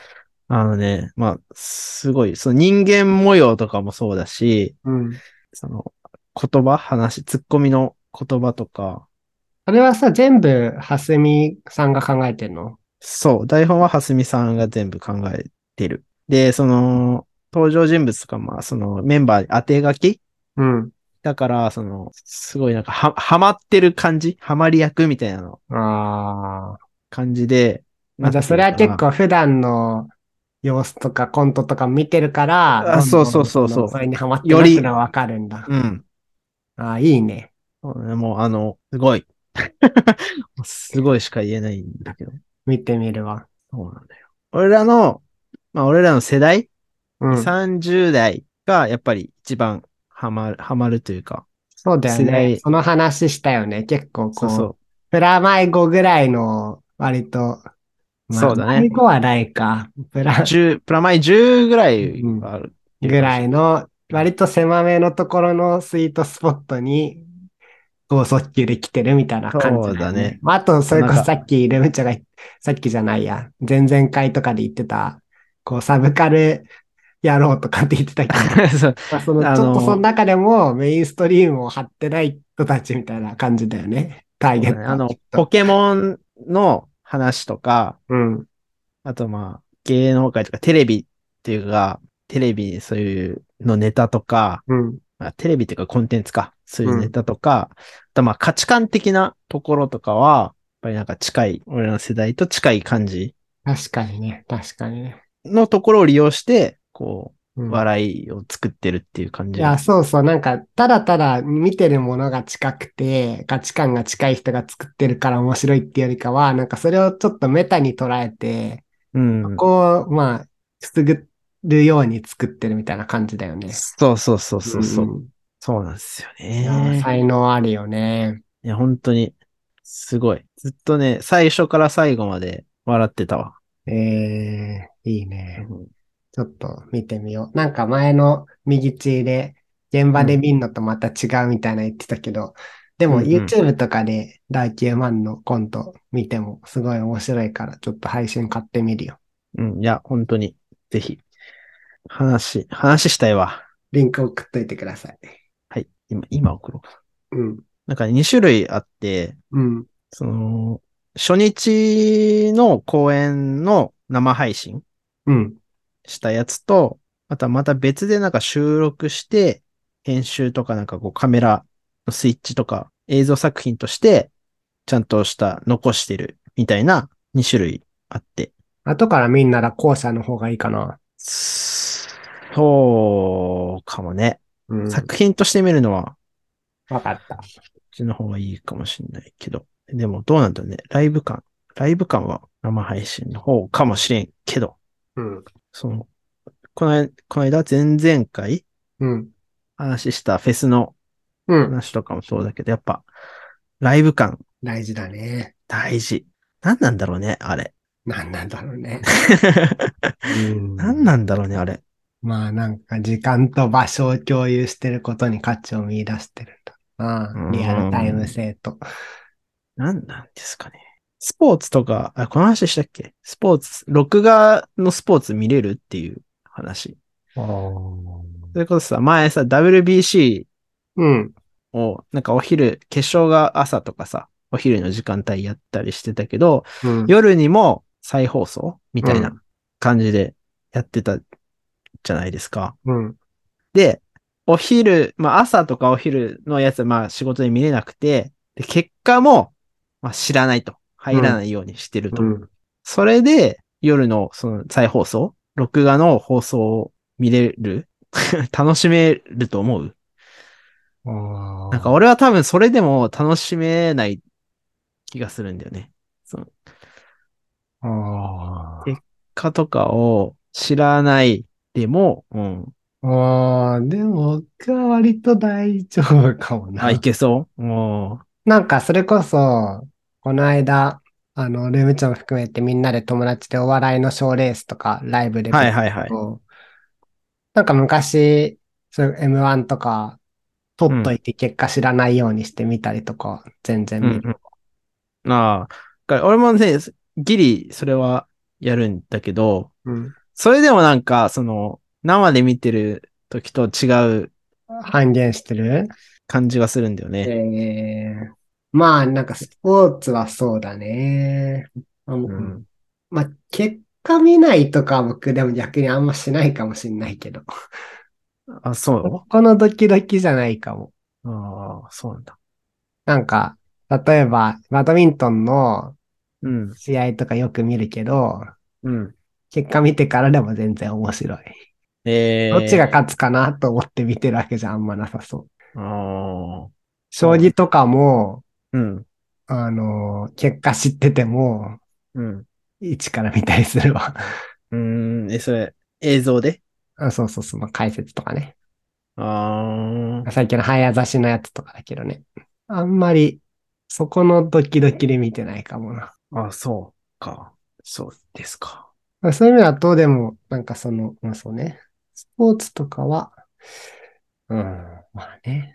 まあ、すごい、その人間模様とかもそうだし、 うん。 そのツッコミの言葉とか、 それはさ、全部、蓮見さんが考えてんの？ そう、台本は蓮見さんが全部考えてる。で、その、登場人物とか、まあ、そのメンバーに当て書きうん。 だから、すごいなんかはまってる感じはまり役みたいなのああ。 感じでまあ、 なってじゃあそれはるから、 結構普段の様子とかコントとか見てるから、 あ、 どんそうそうどんそそうそれにハマっう。 てるなってより、 のはわかるんだ。 うん。 ああ、いいね。 そうねもうすごい。すごいしか言えないんだけど。 見てみるわ。 そうなんだよ。俺らの世代、2、 うん。 30代がやっぱり一番ハマるというか、 そうだよね。 世代、 その話したよね。結構こう、 そうそう、 プラマイ5ぐらいの割と、まあ、 そうだね。 マイ5はないか。 プラマイ10ぐらいうん、 はあるっていうぐかもしれない。 らいの割と狭めのところのスイートスポットに剛速球で来てるみたいな感じだよね。 そうだね。 まあ、あと、それこそなんか、 さっきレムチャが、さっきじゃないや、前々回とかで言ってた、こう、サブカルやろうとかって言ってたけど、 そう、 まあ、その、ちょっとそのあの、 中でもメインストリームを張ってない人たちみたいな感じだよね。ターそうだね。 ゲットはきっと。 ポケモンの話とか、 うん、 あとまあ、芸能界とかテレビっていうか、テレビそういうのネタとか、 うん、 まあ、テレビっていうかコンテンツか、そういうネうん。 タとか、あとまあ価値観的なところとかは、やっぱりなんか俺らの世代と近い感じ確かにね、確かにね。 のところを利用して、 うん。 笑いを作ってるっていう感いや、 じが。 そうそう、なんか、ただただ見てるものが近くて、価値観が近い人が作ってるから面白いっていうよりかは、なんかそれをちょっとメタに捉えて、そうん。 こを、まあ、くすぐるように作ってるみたいな感じだよね。 そうそうそううそうそう。 んうん。 そうなんですよいや、 ね。 才能あるよね。 いや、本当に、すごい。ずっとね、最初から最後まで笑ってたわ。 いいね。 うん。 ちょっと見てみよう。なんか前の右チで現場でうん。 見んのとまた違うみたいな言ってたけど、でもうんうん。 YouTube とかでダーキューマンのコント見てもすごい面白いからちょっと配信買ってみるよ。 うん。いや、本当に、ぜひ、話したいわ。 リンク送っといてください。 はい。今送ろうかうん。 な。なんか2種類あって、 うん。 その、初日の公演の生配信うん。 したやつと、あとはまた別でなんか収録して、編集とかなんかカメラのスイッチとか映像作品としてちゃんと残してるみたいな2種類あって。 後から見んなら後者の方がいいかな。 そうかもね。 うん。 作品として見るのは、 わかった。 こっちの方がいいかもしれないけど。でもどうなんだろうね。ライブ感は生配信の方かもしれんけど、 うん。 その、この間、前々回うん。 話したフェスのうん。 話とかもそうだけど、やっぱ、ライブ感大事だね。 大事。何なんだろうね、あれ。 なんなんだろうね。う何ん。 なんだろうね、あれ。 まあなんか時間と場所を共有してることに価値を見出してるんだうーな。リアルタイムん。 性と。 何なんですかね。スポーツとか、この話したっけスポーツ、録画のスポーツ見れるっていう話。 おー。 それこそさ、前さ、 うん、 WBC を、なんか決勝が朝とかさ、お昼の時間帯やったりしてたけど、 うん、 夜にも再放送みたいなうん、 感じでやってたじゃないですか。 うん、 で、まあ朝とかお昼のやつはまあ仕事で見れなくて、で、結果も、まあ知らないと。入うん、 らないようにしてると。 うん。 それで、夜のその再放送、録画の放送を見れる楽しめると思うおなんかー、 俺は多分それでも楽しめない気がするんだよね。そのお結果とかを知らないでも、うん。 ー、おー、でも僕は割と大丈夫かもあ、いな。 けそうもなんかそれこそ、この間、ルームチョン含めてみんなで友達でお笑いの賞レースとかライブでう。は出たいはいはい。 けど、なんか昔、そういう M1 とか取うん。 っといて結果知らないようにしてみたりとか、全然見る。 うんああ。俺もね、ギリ、それはやるんだけど、 うん。 それでもなんか、生で見てる時と違う半減してる。 感じがするんだよね。 まあ、なんかスポーツはそうだね。 うん。 まあ、結果見ないとかは僕でも逆にあんましないかもしれないけど。 あ、そこのドキドキじゃないかも。 うああ、そうなんだ。 なんか、例えば、バドミントンのうん。 試合とかよく見るけど、 うん。 結果見てからでも全然面白い。どっちがええ勝つかなと思って見てるわけじゃあんまなさそう。 ああ、 将そうなんだ。 棋とかも、 うん。 結果知ってても、 うん。 一から見たりするわ。 うーん。それ、映像であ、そうそうそう、まあ、解説とかね。 あ最近の早指しのやつとかだけどね。あんまり、そこのドキドキで見てないかもな。 あ、そうか。そうですか。 そういう意味だと、でも、なんかまあそうね。スポーツとかは、うん、まあね。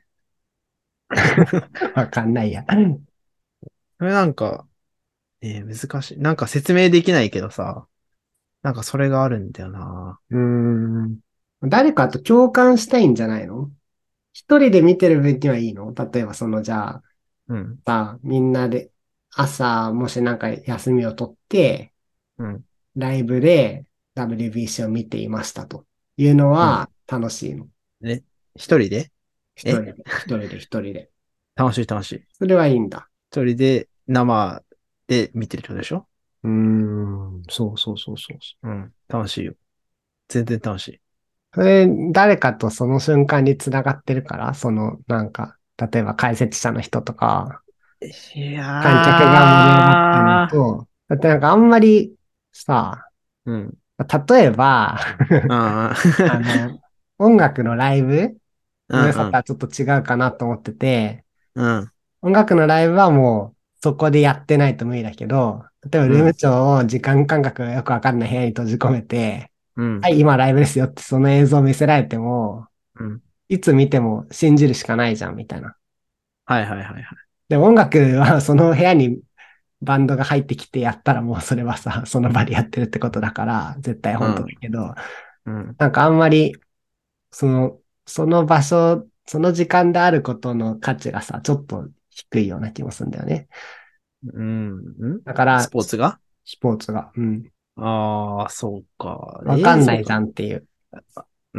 わかんないや。 これなんか、難しい。なんか説明できないけどさ、なんかそれがあるんだよな。 うーん。誰かと共感したいんじゃないの？一人で見てる分にはいいの？例えばじゃあ、 うん。 みんなで、朝、もしなんか休みを取って、 うん。 ライブで WBC を見ていましたというのうん。 は楽しいの？ え、一人でえ一人で。 楽しい楽しい。 それはいいんだ。 一人で生で見てるってことでしょ？ うーん、そうそうそうそう。 うん。楽しいよ。全然楽しい。 それ、誰かとその瞬間に繋がってるから、なんか、例えば解説者の人とか、 い観客が盛り上がってるのやー。 と、だってなんかあんまりさ、 うん。 例えばあああ。 の、音楽のライブうんの良さうん。 とはちょっと違うかなと思ってて、 うん。 音楽のライブはもうそこでやってないと無理だけど、例えばルームうん。 長を時間感覚がよくわかんない部屋に閉じ込めて、 うん。 はい、今ライブですよってその映像を見せられても、 うん。 いつ見ても信じるしかないじゃん、みたいな。 はいはいはいはい。 で、音楽はその部屋にバンドが入ってきてやったらもうそれはさ、その場でやってるってことだから、絶対本当だうん。 けど、 うん。 なんかあんまり、その場所、その時間であることの価値がさ、ちょっと低いような気もするんだよね。 うん。うんスだから、 ポーツがスポーツが、うん。 ああー、そうか。 わかんないじ映像か。 ゃんっていう。 うん。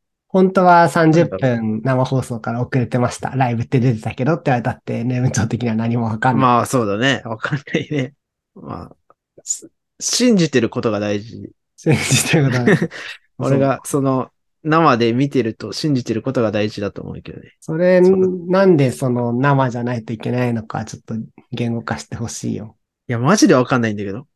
本当は30 なんだろ分生放送から遅れてました。ライブって出てたけどって言われたって、ネム長的には何もわかう。 んない。 まあそうだね。わかんないね。まあ、信じてることが大事。 信じてることは、 俺が、 そう。 生で見てると信じてることが大事だと思うけどね。 それ、 そう。 なんでその生じゃないといけないのか、ちょっと言語化してほしいよ。 いや、マジでわかんないんだけど。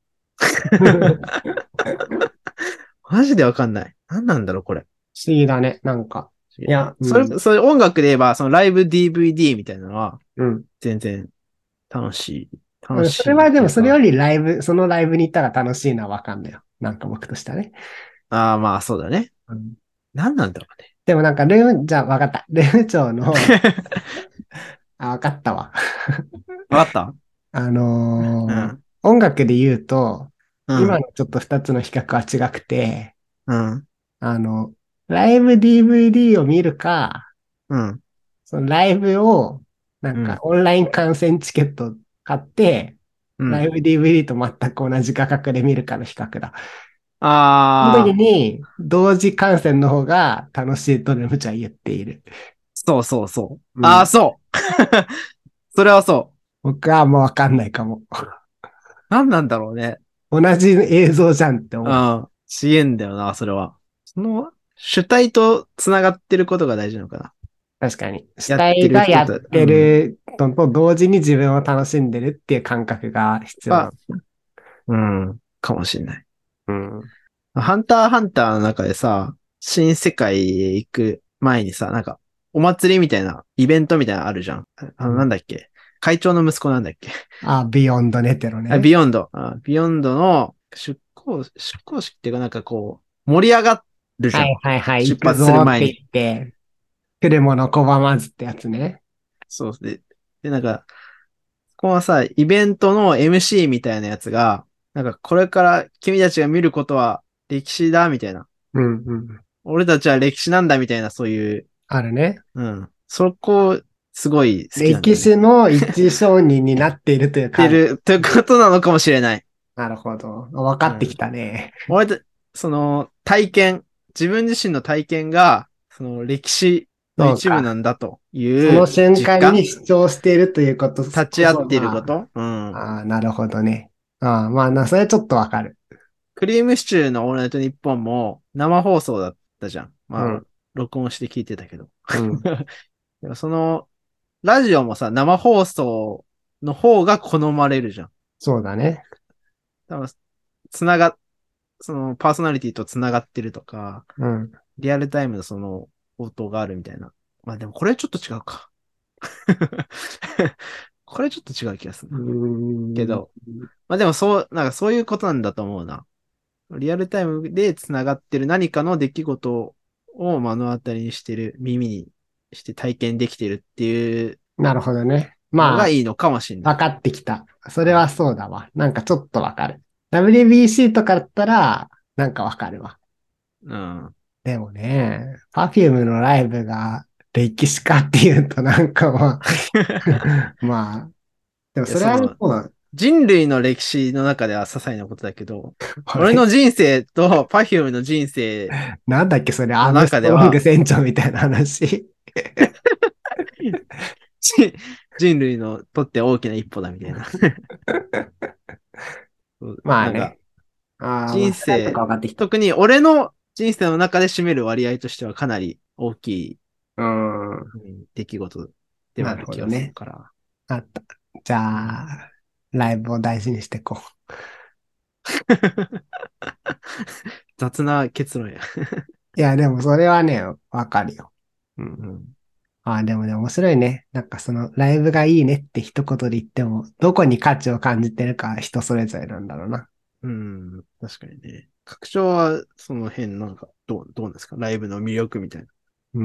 マジでわかんない。何なんだろう、これ。 不思議だね、なんか。いや、うん、 それ音楽で言えば、そのライブ DVD みたいなのは、 うん。 全然楽しい。楽しいっそれはでもそれよていうか、 りそのライブに行ったら楽しいのはわかんないよ。なんか僕としたらね。 ああ、まあそうだね。 うん、 何なんだろでもなんかじゃあわかった。ルーム長の、 うね。 わかったわ。 わかったうん。 音楽で言うと、 うん。 今のちょっと二つの比較は違くて、 うん。 あの、ライブ DVD を見るか、 うん。 そのライブを、なんかうん。 オンライン観戦チケット買って、 うん。 ライブ DVD と全く同じ価格で見るかの比較だ。その時ああ、 に、同時観戦の方が楽しいとルムちゃん言っている。 そうそうそう。ああ、 うん。 そう。それはそう。 僕はもうわかんないかも。 何なんだろうね。 同じ映像じゃんって思う。 うん。資源だよな、それは。主体と繋がってることが大事なのかな。 確かに。主やって体る人と、 がやってるのと同時に自分を楽しんでるっていう感覚が必要なあ、 の。 うん、かもしれない。 うん。 ハンターハンターの中でさ、新世界へ行く前にさ、なんか、お祭りみたいな、イベントみたいなのあるじゃん。なんだっけ。会長の息子なんだっけ。 あ、ビヨンドネテロビね。 ヨンド。ビヨンドの出向式っていうかなんかこう、盛り上がるじはいゃん。 はいはい、行く出発する前に。 ぞって言って、来るもの拒まずってやつね。 そうで、なんか、このさ、イベントの MC みたいなやつが、なんかこれから君たちが見ることは歴史だ、みたいな。 うんうん。 俺たちは歴史なんだ、みたいな、そういう、 あるね。 うん。そこ、すごい好きなんだよね。 歴史の一証人になっているというか、 ってる、ということなのかもしれない。 なるほど。分かってきうん。 たね。 俺と、その、体験、自分自身の体験が、その歴史の一部なそうか。 んだといそのう瞬間に実感主張しているということ立ちこそ会っているこが、 とうん。 なるほどね。まあな、それちょっとわかる。 クリームシチューのオールナイトニッポンも生放送だったじゃん。まあ、 うん、 録音して聞いてたけど。 うん。 でもその、ラジオもさ、生放送の方が好まれるじゃん。 そうだね。 多分、つなが、そのパーソナリティとつながってるとか、 うん。 リアルタイムのその応答があるみたいな。まあでもこれちょっと違うか。これちょっと違う気がするうな。けーん。 ど、まあでもそう、なんかそういうことなんだと思うな。リアルタイムで繋がってる何かの出来事を目の当たりにしてる、耳にして体験できてるっていうなるほどね。 のまあ、 がいいのかもしれない。 わかってきた。それうん。 はそうだわ。なんかちょっとわかる。WBC とかだったら、なんかわかるわ。 うん。 でもね、Perfume のライブが歴史家っていうとなんかまあ、まあ、でもいや、 それはもその、 う、 人類の歴史の中では些細なことだけど、 あれ俺の人生と Perfume の人生なんだっけそれ、 のアームストロング中では、 船長みたいな話。 し人類のとって大きな一歩だみたいな。そうなんか、 まあね。まあ、それはなんか人生、 分かってきた。 特に俺の人生の中で占める割合としてはかなり大きい、 うーん。 出来事ではなある気がするるほどね。 から。 あった。じゃうん、 あ、ライブを大事にしていこ雑な結論や。 う。いや、でもそれはね、わかるよ。うん。 うん、 でもね、面白いね。なんかその、ライブがいいねって一言で言っても、どこに価値を感じてるか人それぞれなんだろうな。 うん、確かにね。拡張はその辺なんかどうなんですかライブの魅力みたいな。 うん。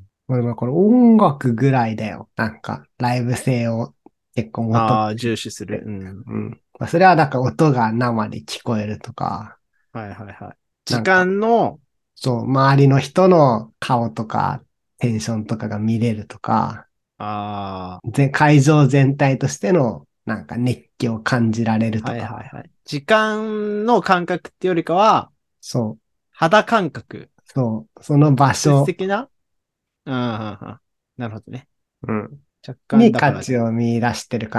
俺もこれ音楽ぐらいだよ。なんか、ライブ性を結構求めああ、重視する。 てて。 うん。 うん。まあ、それはなんか音が生で聞こえるとか、 はいはいはい。時なんか、 間の、 そう、周りの人の顔とか、テンションとかが見れるとか、 あ会場全体としての、なんか熱気を感じられるあ、はいとか、 はいはい。時間の感覚ってよりかは、 そう、 肌感覚。 そう、その場直接所、 的なうん、うん、うん。なるほどね。 うん、 若干、 にだから価値を見出してるから、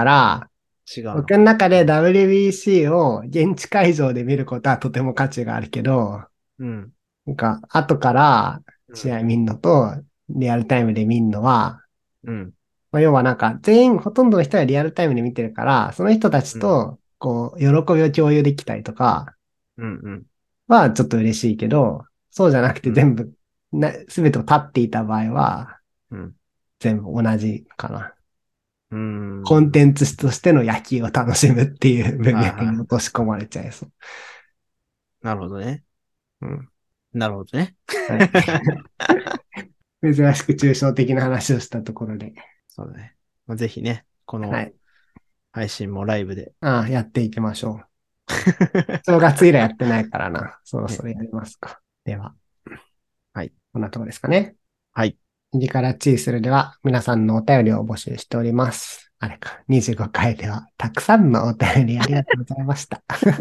違うのか。 僕の中でうん。 WBC を現地会場で見ることはとても価値があるけど、 うん。 なんか、後からうん。 試合見んのと、リアルタイムで見んのは、 うん。 まあ、要はなんか、全員、ほとんどの人がリアルタイムで見てるから、その人たちうん。 と、こう、喜びを共有できたりとかうん。うん。 はちょっと嬉しいけど、そうじゃなくてうん。 全部、すべてを立っていた場合は、 うん。 全部同じかな。 うーコンテん。 ンツとしての野球を楽しむっていう文はいはい。 脈に落とし込まれちゃいそう。 なるほどね。 うん。 なるほどね。 はい。珍しく抽象的な話をしたところで。 そうだね。まあ、ぜひね、このはい。 配信もライブで。 やっていきましょう。正月以来やってないからな。そろそね。 ろやりますか。では、 はい。 こんなところですかね。 はい。 右からチーするでは、皆さんのお便りを募集しております。あれか、25回では、たくさんのお便りありがとうございました。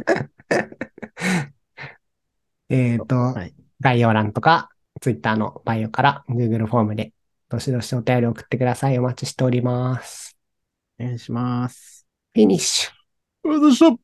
えっと、 はい。 概要欄とか、Twitter のバイオから Google フォームで、どしどしお便り送ってください。お待ちしております。 お願いします。 フィニッシュ。 よいしょ